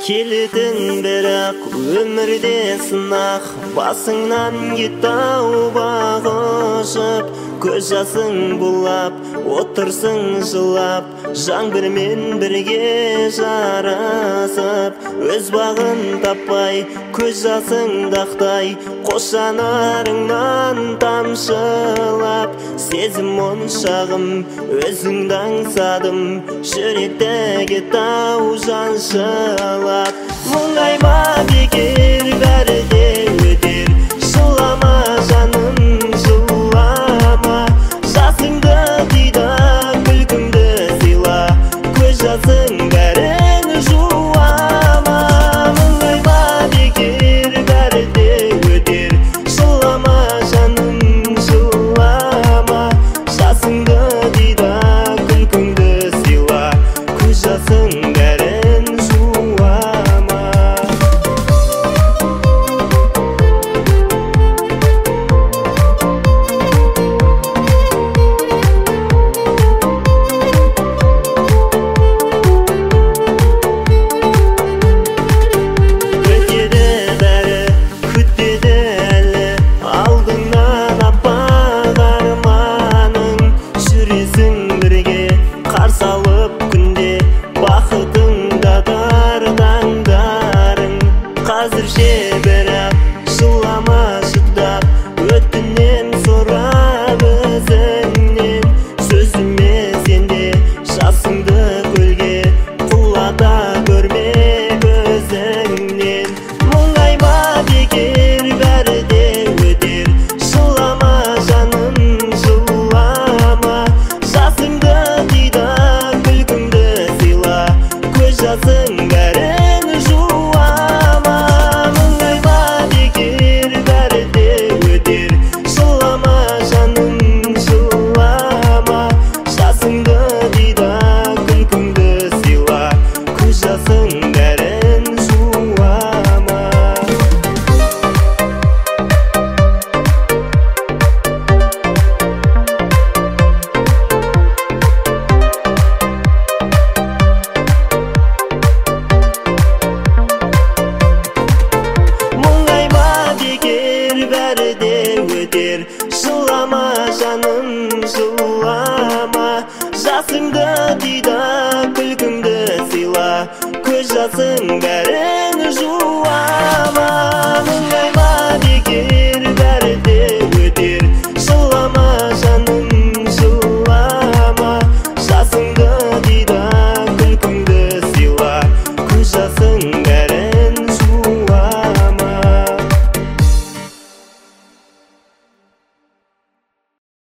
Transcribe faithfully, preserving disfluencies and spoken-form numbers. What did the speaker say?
Келетін бірақ өмірде сынақ, басыңнан кетау бағышып, көз жасың бұлап, отырсың жылап, жаңбырмен бірге жарасып. Өз бағын таппай, көз жасың дақтай, қос жанарыңнан тамшылап. Сезім моншағым, өзіңді аңсадым, жүректегі тау жаншылап. Мұңайма бекер, бәрі де өтер, жылама жаным, жылама. Жасыңды тыйда, күлкіңді сыйла, көз жасың бәрін жуама. Мұңайма бекер, бәрі де өтер, жылама жаным, жылама. Жасыңды тыйда, күлкіңді сыйла, көз жасың бәрін жуама. Қазірше бірақ жылама шыдап, өтінем сұрап өзіңнен. Сөзіме сенде жасыңды көлге құлата көрме көзіңнен. Мұңайма бекер, бәрі де өтер, жылама жаным, жылама. Жасыңды тыйда, күлкіңді сыйла, көз жасың бәрін жуама. Бәрі де өтер, жылама жаным, жылама. Жасыңды тыйда, күлкіңді сыйла, көз жасың бәрін жуама. Мұңайма